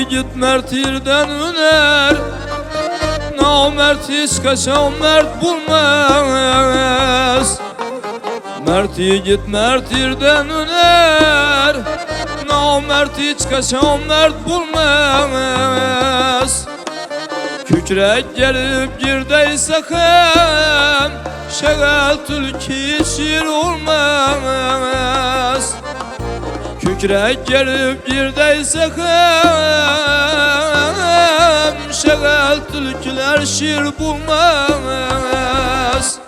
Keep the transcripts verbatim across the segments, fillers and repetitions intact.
yiğit mert yerden öner, namert hiç kaçan mert bulmaz. Mert yiğit mert yerden öner, namert hiç kaçan mert bulmaz. Kükrek gelip girdeyse hem, şegal tülki şiir olmaz. Kükrek gelip girdeyse hem, şegal tülkiler şiir bulmaz.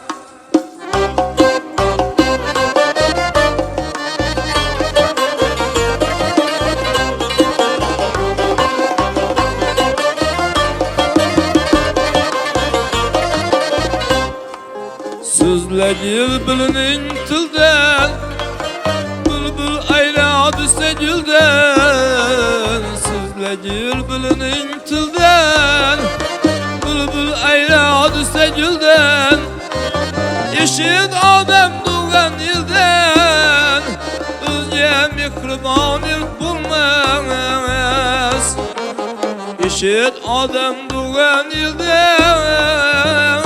Sözlegil bilinin tilden, bülbül ayla düşse gülden. Sözlegil bilinin tilden, bülbül ayla düşse gülden. Eşit adam doğan ilden, özge mihriban ilk bulmaz. Eşit adam doğan ilden,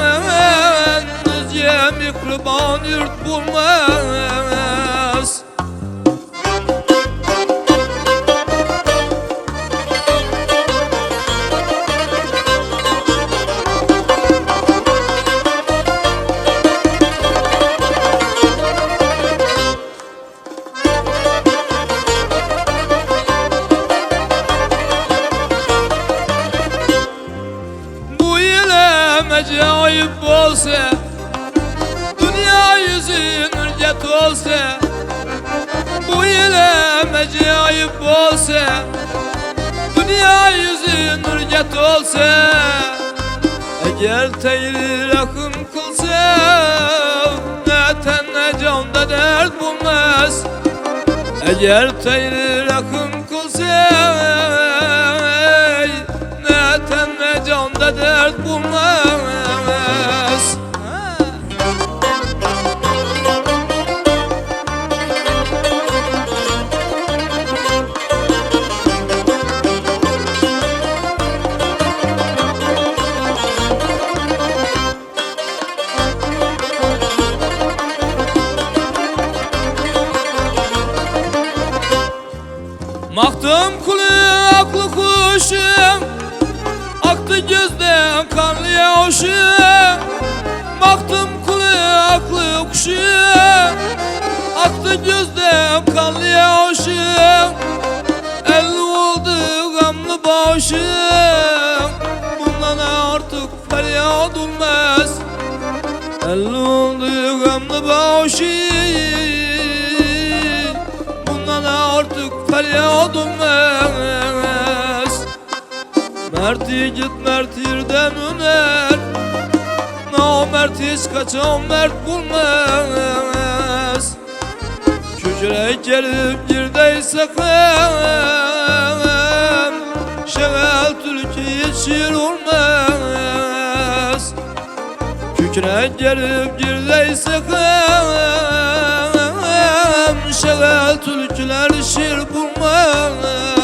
mihriban yurt bulmaz. Bu ilem acayip olsa, dünya yüzü nurcat olsa, bu ilem acayip olsa, dünya yüzü nurcat olsa, eğer teyri rakım kılsa, ne ten ne canda dert bulmaz. Eğer teyri rakım kılsa, ne ten ne canda dert bulmaz. Maktım kulu aklı kuşum, aktı gözden kanlı yağışım. Maktım kulu aklı kuşum, aktı gözden kanlı yağışım. Elli oldu gamlı başım, bundan artık feryat olmaz. Elli oldu gamlı başım, artık feryat olmaz. Mert yiğit mert yerden öner, namert hiç kaçan mert bulmaz. Kükrek gelip girdeyse hem, şegal tülki şiir olmaz. Kükrek gelip girdeyse hem, şegal tülkiler şiir bulmaz.